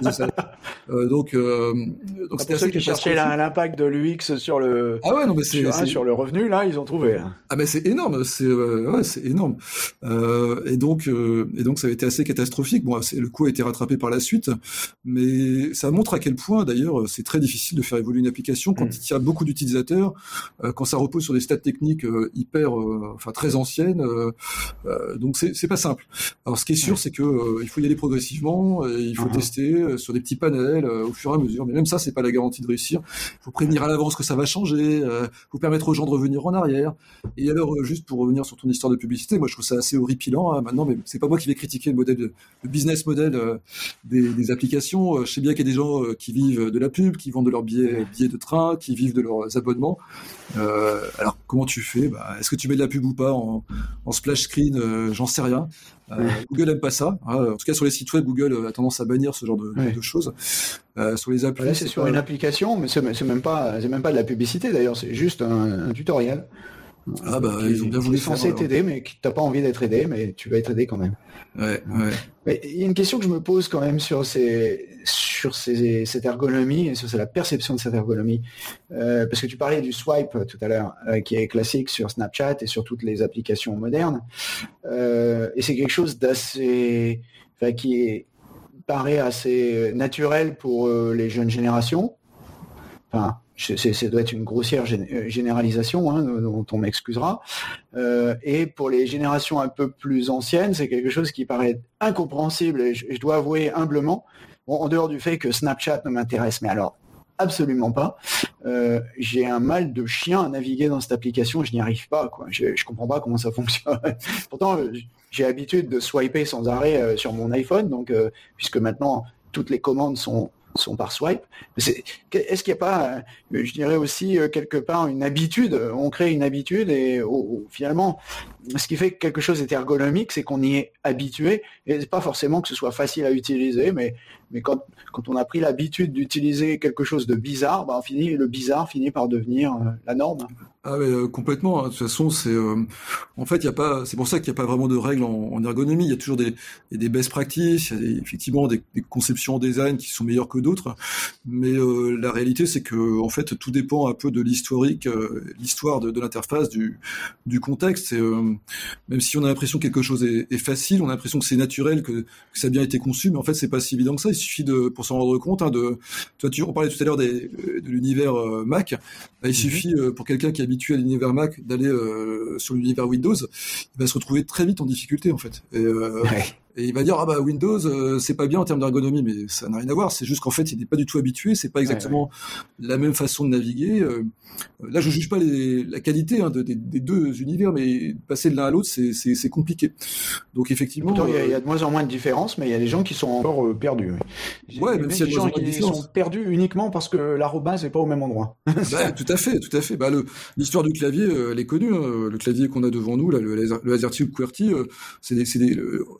euh, donc, euh, donc c'était assez qui cherchaient l'impact de l'U X sur le, ah ouais, non, mais c'est, sur, c'est... Hein, sur le revenu, là, ils ont trouvé. Là. Ah mais c'est énorme, c'est euh, ouais, c'est énorme. Euh, et donc, euh, et donc ça a été assez catastrophique. Bon, c'est, le coup a été rattrapé par la suite, mais ça montre à quel point, d'ailleurs, c'est très difficile de faire évoluer une application quand mmh. il y a beaucoup d'utilisateurs, euh, quand ça repose sur des stats techniques euh, hyper, euh, enfin très anciennes. Euh, euh, donc c'est, c'est pas simple. Alors ce qui est sûr, mmh. c'est que euh, il faut y aller progressivement, et il faut mmh. tester euh, sur des petits panels euh, au fur et à mesure. Mais même ça, c'est pas la garantie de réussir. Il faut prévenir à l'avance que ça va changer. Euh, faut permettre aux gens de revenir en arrière. Et alors, euh, juste pour revenir sur ton histoire de publicité, moi je trouve ça assez horripilant hein, maintenant, mais c'est pas moi qui vais critiquer le modèle, de, le business model euh, des, des applications. Je sais bien qu'il y a des gens euh, qui vivent de la pub, qui vendent de leurs billets, billets de train, qui vivent de leurs abonnements. Euh, alors comment tu fais bah, est-ce que tu mets de la pub ou pas en, en splash screen euh, j'en sais rien. Euh, Google aime pas ça. Hein. En tout cas sur les sites web, Google a tendance à bannir ce genre de, ouais. de choses. Euh, sur les applis, là c'est, c'est sur pas... une application, mais c'est, c'est même pas, c'est même pas de la publicité d'ailleurs. C'est juste un, un tutoriel. Ah bah qui, ils ont bien voulu faire. Censé t'aider, mais qui t'as pas envie d'être aidé, mais tu vas être aidé quand même. Ouais, ouais. Mais il y a une question que je me pose quand même sur ces, sur ces, cette ergonomie et sur la perception de cette ergonomie, euh, parce que tu parlais du swipe tout à l'heure, euh, qui est classique sur Snapchat et sur toutes les applications modernes, euh, et c'est quelque chose d'assez, enfin, qui est, paraît assez naturel pour euh, les jeunes générations. Enfin. C'est, ça doit être une grossière généralisation, hein, dont on m'excusera. Euh, et pour les générations un peu plus anciennes, c'est quelque chose qui paraît incompréhensible. Et je, je dois avouer humblement, bon, en dehors du fait que Snapchat ne m'intéresse, mais alors absolument pas. Euh, j'ai un mal de chien à naviguer dans cette application. Je n'y arrive pas, quoi. Je, je comprends pas comment ça fonctionne. Pourtant, j'ai l'habitude de swiper sans arrêt euh, sur mon iPhone, donc euh, puisque maintenant toutes les commandes sont sont par swipe. C'est, est-ce qu'il n'y a pas, je dirais aussi quelque part une habitude, on crée une habitude et oh, oh, finalement, ce qui fait que quelque chose est ergonomique, c'est qu'on y est habitué et c'est pas forcément que ce soit facile à utiliser, mais mais quand quand on a pris l'habitude d'utiliser quelque chose de bizarre, bah on finit, le bizarre finit par devenir euh, la norme. Ah mais euh, complètement. Hein. De toute façon, c'est euh, en fait il y a pas. C'est pour ça qu'il n'y a pas vraiment de règles en, en ergonomie. Il y a toujours des, il y a des best practices, il y a des, effectivement des, des conceptions en design qui sont meilleures que d'autres. Mais euh, la réalité, c'est que en fait tout dépend un peu de l'historique, euh, l'histoire de, de l'interface, du du contexte. Et, euh, même si on a l'impression que quelque chose est, est facile, on a l'impression que c'est naturel, que, que ça a bien été conçu, mais en fait c'est pas si évident que ça. Il suffit de, pour s'en rendre compte, hein, de. Toi, tu on parlait tout à l'heure des, de l'univers euh, Mac. Bah, il mm-hmm. suffit euh, pour quelqu'un qui habite à l'univers Mac d'aller euh, sur l'univers Windows, il va se retrouver très vite en difficulté en fait. Et, euh, ouais. et il va dire ah bah Windows euh, c'est pas bien en termes d'ergonomie, mais ça n'a rien à voir. C'est juste qu'en fait il n'est pas du tout habitué, c'est pas exactement ouais, ouais. la même façon de naviguer. Euh, là je juge pas les, la qualité hein, de, des, des deux univers, mais passer de l'un à l'autre c'est, c'est, c'est compliqué. Donc effectivement, il euh, y, y a de moins en moins de différences, mais il y a des gens qui sont encore euh, perdus. Oui. Ouais, même s'il y a des gens qui sont perdus uniquement parce que l'arrobase n'est pas au même endroit. Bah, tout à fait, tout à fait. Bah le l'histoire du clavier, elle est connue. Hein. Le clavier qu'on a devant nous, là, le, le AZERTY ou le QWERTY, euh, c'est, des, c'est des, le, l'ordre des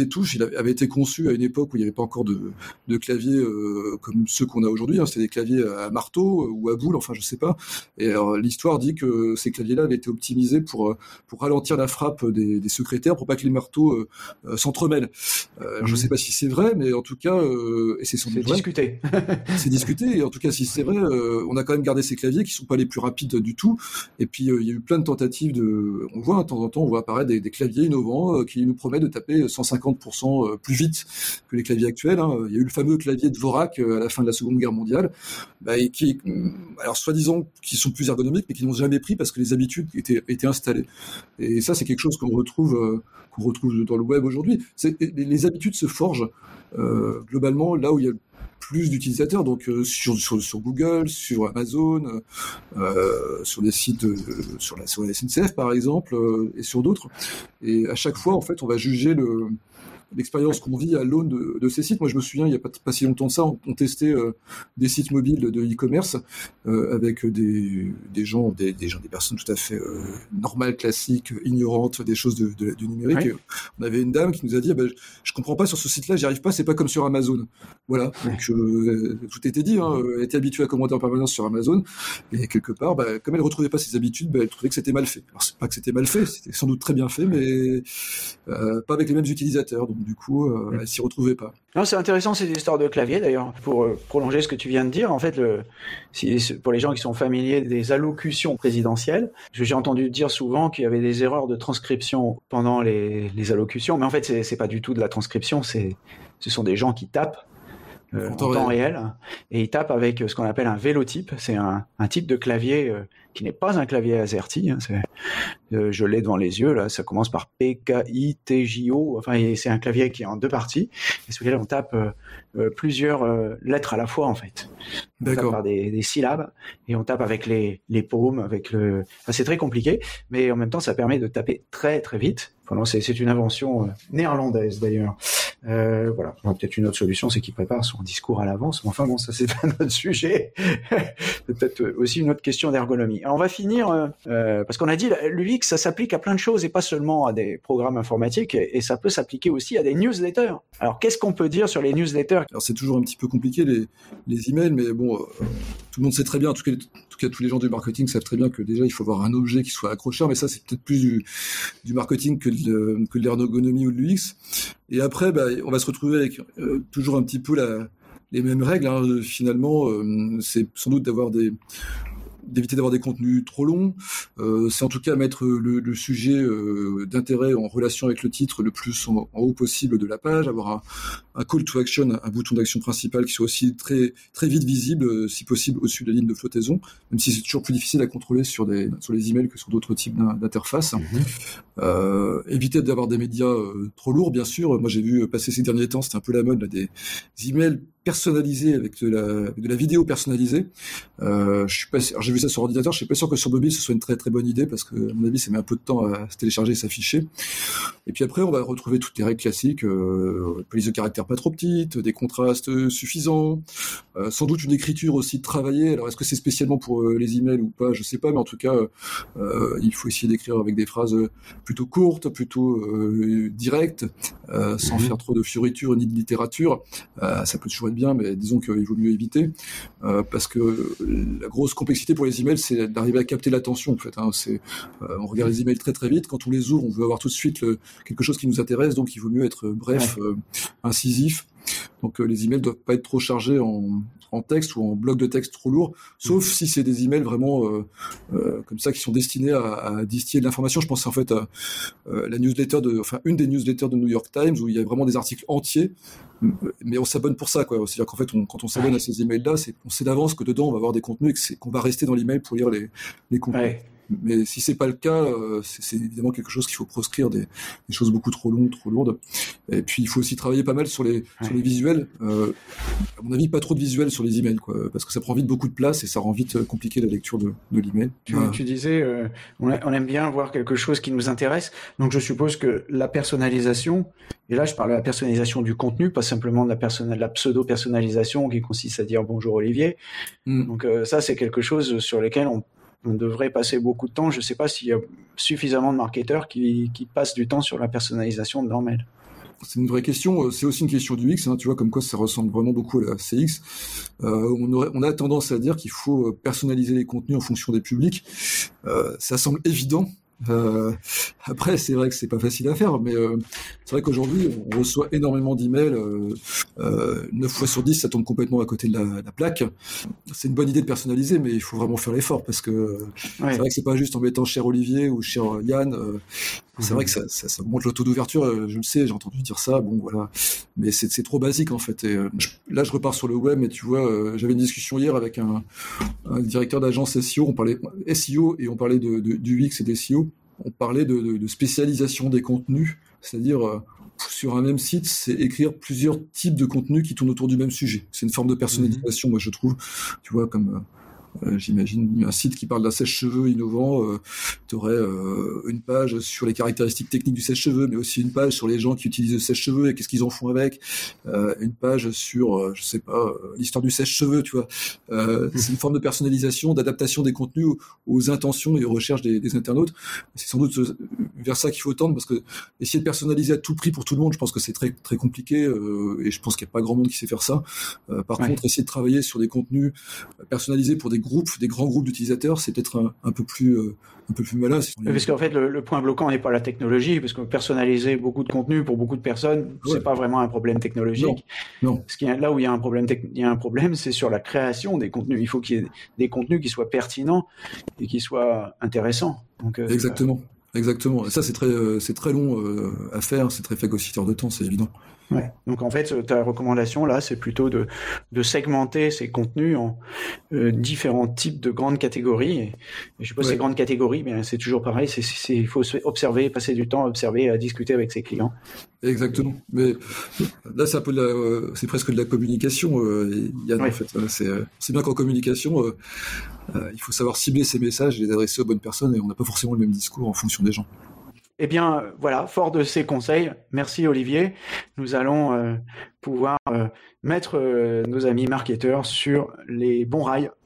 clavier touche, il avait été conçu à une époque où il n'y avait pas encore de, de claviers euh, comme ceux qu'on a aujourd'hui. Hein. C'était des claviers à marteau ou à boule, enfin je sais pas. Et alors, l'histoire dit que ces claviers-là avaient été optimisés pour pour ralentir la frappe des, des secrétaires, pour pas que les marteaux euh, euh, s'entremêlent. Euh, mmh. Je sais pas si c'est vrai, mais en tout cas, euh, et c'est sans doute vrai. discuté. c'est discuté. Et en tout cas, si c'est vrai, euh, on a quand même gardé ces claviers qui sont pas les plus rapides du tout. Et puis euh, il y a eu plein de tentatives de. On voit de temps en temps, on voit apparaître des, des claviers innovants euh, qui nous promettent de taper cent cinquante pour cent plus vite que les claviers actuels. Hein. Il y a eu le fameux clavier de Dvorak euh, à la fin de la Seconde Guerre mondiale, bah, et qui, alors soi-disant, qui sont plus ergonomiques, mais qui n'ont jamais pris parce que les habitudes étaient, étaient installées. Et ça, c'est quelque chose qu'on retrouve, euh, qu'on retrouve dans le web aujourd'hui. C'est, les, les habitudes se forgent euh, globalement là où il y a plus d'utilisateurs, donc euh, sur, sur sur Google, sur Amazon, euh, sur des sites, euh, sur la sur la S N C F par exemple, euh, et sur d'autres. Et à chaque fois, en fait, on va juger le l'expérience qu'on vit à l'aune de, de ces sites. Moi, je me souviens, il n'y a pas, pas si longtemps que ça, on, on testait euh, des sites mobiles de e-commerce euh, avec des, des gens, des, des gens, des personnes tout à fait euh, normales, classiques, ignorantes des choses de, de, du numérique. Oui. Et on avait une dame qui nous a dit, ah ben, je, je comprends pas sur ce site-là, j'y arrive pas, c'est pas comme sur Amazon. Voilà. Donc euh, tout était dit. Hein, elle était habituée à commander en permanence sur Amazon, et quelque part, bah, comme elle retrouvait pas ses habitudes, bah, elle trouvait que c'était mal fait. Alors c'est pas que c'était mal fait, c'était sans doute très bien fait, mais euh, pas avec les mêmes utilisateurs. Donc, du coup, euh, mmh. elle s'y retrouvait pas. Non, c'est intéressant cette histoire de clavier d'ailleurs. Pour euh, prolonger ce que tu viens de dire, en fait, le, si, pour les gens qui sont familiers des allocutions présidentielles, j'ai entendu dire souvent qu'il y avait des erreurs de transcription pendant les, les allocutions, mais en fait, c'est, c'est pas du tout de la transcription, c'est, ce sont des gens qui tapent. Euh, en temps, en temps réel. réel, et ils tapent avec ce qu'on appelle un vélotype. C'est un, un type de clavier euh, qui n'est pas un clavier AZERTY. Hein, c'est, euh, je l'ai devant les yeux là. Ça commence par P K I T J O. Enfin, et c'est un clavier qui est en deux parties, et sur lequel on tape euh, euh, plusieurs euh, lettres à la fois en fait. On D'accord. tape par des, des syllabes, et on tape avec les, les paumes, avec le. Enfin, c'est très compliqué, mais en même temps, ça permet de taper très très vite. Enfin, non, c'est, c'est une invention euh, néerlandaise d'ailleurs. Euh, voilà. Alors, peut-être une autre solution, c'est qu'il prépare son discours à l'avance. Mais enfin bon, ça c'est un autre sujet. C'est peut-être aussi une autre question d'ergonomie. Alors, on va finir euh, parce qu'on a dit l'U X, ça s'applique à plein de choses et pas seulement à des programmes informatiques, et, et ça peut s'appliquer aussi à des newsletters. Alors, qu'est-ce qu'on peut dire sur les newsletters ? Alors, c'est toujours un petit peu compliqué les, les emails, mais bon, euh, tout le monde sait très bien, en tout cas, en tout cas tous les gens du marketing savent très bien que déjà il faut avoir un objet qui soit accrocheur, mais ça c'est peut-être plus du, du marketing que de, que de l'ergonomie ou de l'U X. Et après, bah, on va se retrouver avec euh, toujours un petit peu la, les mêmes règles. Hein. Finalement, euh, c'est sans doute d'avoir des d'éviter d'avoir des contenus trop longs, euh, c'est en tout cas mettre le, le sujet euh, d'intérêt en relation avec le titre le plus en, en haut possible de la page, avoir un, un call to action, un bouton d'action principal qui soit aussi très très vite visible, euh, si possible au-dessus de la ligne de flottaison, même si c'est toujours plus difficile à contrôler sur des sur les emails que sur d'autres types d'interfaces. Mmh. Euh, éviter d'avoir des médias euh, trop lourds, bien sûr. Moi, j'ai vu passer ces derniers temps, c'était un peu la mode là, des emails personnalisé avec de la, avec de la vidéo personnalisée. Euh, je suis pas, alors j'ai vu ça sur ordinateur, je suis pas sûr que sur mobile ce soit une très très bonne idée parce que à mon avis ça met un peu de temps à se télécharger et s'afficher. Et puis après on va retrouver toutes les règles classiques, euh, police de caractère pas trop petite, des contrastes suffisants, euh, sans doute une écriture aussi travaillée. Alors est-ce que c'est spécialement pour euh, les emails ou pas, je sais pas, mais en tout cas euh, il faut essayer d'écrire avec des phrases plutôt courtes, plutôt euh, directes, euh, sans mmh. faire trop de fioritures ni de littérature. Euh, ça peut toujours être bien, mais disons qu'il vaut mieux éviter, euh, parce que la grosse complexité pour les emails, c'est d'arriver à capter l'attention, en fait. Hein. C'est, euh, on regarde les emails très très vite, quand on les ouvre, on veut avoir tout de suite le, quelque chose qui nous intéresse, donc il vaut mieux être bref, ouais. euh, incisif. Donc euh, les emails doivent pas être trop chargés en, en texte ou en bloc de texte trop lourd, sauf mmh. si c'est des emails vraiment euh, euh, comme ça qui sont destinés à, à distiller de l'information. Je pense en fait à euh, la newsletter de, enfin une des newsletters de New York Times où il y a vraiment des articles entiers, mais on s'abonne pour ça, quoi. C'est-à-dire qu'en fait, on, quand on s'abonne à ces emails-là, c'est, on sait d'avance que dedans on va avoir des contenus et que c'est, qu'on va rester dans l'email pour lire les, les contenus. Ouais. Mais si c'est pas le cas, euh, c'est, c'est évidemment quelque chose qu'il faut proscrire, des, des choses beaucoup trop longues, trop lourdes. Et puis il faut aussi travailler pas mal sur les, ouais. sur les visuels. Euh, à mon avis, pas trop de visuels sur les emails, quoi, parce que ça prend vite beaucoup de place et ça rend vite compliqué la lecture de, de l'email. Tu, ah. tu disais, euh, on, a, on aime bien voir quelque chose qui nous intéresse. Donc je suppose que la personnalisation, et là je parle de la personnalisation du contenu, pas simplement de la, personne, de la pseudo-personnalisation qui consiste à dire bonjour Olivier. Mm. Donc euh, ça c'est quelque chose sur lequel on On devrait passer beaucoup de temps. Je ne sais pas s'il y a suffisamment de marketeurs qui, qui passent du temps sur la personnalisation de leur mail. c'est une vraie question. C'est aussi une question du X, hein, tu vois, comme quoi ça ressemble vraiment beaucoup à la C X. Euh, on, aurait, on a tendance à dire qu'il faut personnaliser les contenus en fonction des publics. Euh, ça semble évident. Euh, après, c'est vrai que c'est pas facile à faire, mais euh, c'est vrai qu'aujourd'hui, on reçoit énormément d'emails. Euh, euh, neuf fois sur dix, ça tombe complètement à côté de la, la plaque. C'est une bonne idée de personnaliser, mais il faut vraiment faire l'effort parce que ouais. C'est vrai que c'est pas juste en mettant cher Olivier ou cher Yann. Euh, c'est mmh. vrai que ça, ça, ça monte le taux d'ouverture. Je le sais, j'ai entendu dire ça. Bon, voilà, mais c'est, c'est trop basique en fait. Et euh, je, là, je repars sur le web, mais tu vois, euh, j'avais une discussion hier avec un, un directeur d'agence S E O. On parlait S E O et on parlait de, de, du X et des S E O. On parlait de, de, de spécialisation des contenus, c'est-à-dire euh, sur un même site, c'est écrire plusieurs types de contenus qui tournent autour du même sujet. C'est une forme de personnalisation, mmh. moi je trouve, tu vois, comme euh, Euh, j'imagine un site qui parle d'un sèche-cheveux innovant, euh, tu aurais euh, une page sur les caractéristiques techniques du sèche-cheveux, mais aussi une page sur les gens qui utilisent le sèche-cheveux et qu'est-ce qu'ils en font avec, euh, une page sur, euh, je sais pas, euh, l'histoire du sèche-cheveux, tu vois. Euh, c'est une forme de personnalisation, d'adaptation des contenus aux, aux intentions et aux recherches des, des internautes. C'est sans doute vers ça qu'il faut tendre, parce que essayer de personnaliser à tout prix pour tout le monde, je pense que c'est très très compliqué, euh, et je pense qu'il n'y a pas grand monde qui sait faire ça. Euh, par ouais. contre, essayer de travailler sur des contenus personnalisés pour des groupes, des grands groupes d'utilisateurs, c'est peut-être un, un peu plus euh, un peu plus malin. Parce qu'en fait, le, le point bloquant n'est pas la technologie, parce que personnaliser beaucoup de contenu pour beaucoup de personnes, ouais. c'est pas vraiment un problème technologique. Non. non. Ce qui est, là où il y a un problème, tec- il y a un problème, c'est sur la création des contenus. Il faut qu'il y ait des contenus qui soient pertinents et qui soient intéressants. Donc, euh, exactement, euh... exactement. Et ça, c'est très, euh, c'est très long euh, à faire, c'est très phagocyteur de temps, c'est évident. Ouais. Donc en fait, ta recommandation là, c'est plutôt de, de segmenter ces contenus en euh, différents types de grandes catégories. Et, et je sais pas ouais. ces grandes catégories, mais c'est toujours pareil. C'est, c'est, il faut observer, passer du temps à observer, à discuter avec ses clients. Exactement. Mais là, c'est un peu de la, euh, c'est presque de la communication. Euh, Yann, ouais. en fait, c'est, euh, c'est bien qu'en communication, euh, euh, il faut savoir cibler ses messages et les adresser aux bonnes personnes. Et on n'a pas forcément le même discours en fonction des gens. Eh bien, voilà, fort de ces conseils, merci Olivier. Nous allons euh, pouvoir euh, mettre euh, nos amis marketeurs sur les bons rails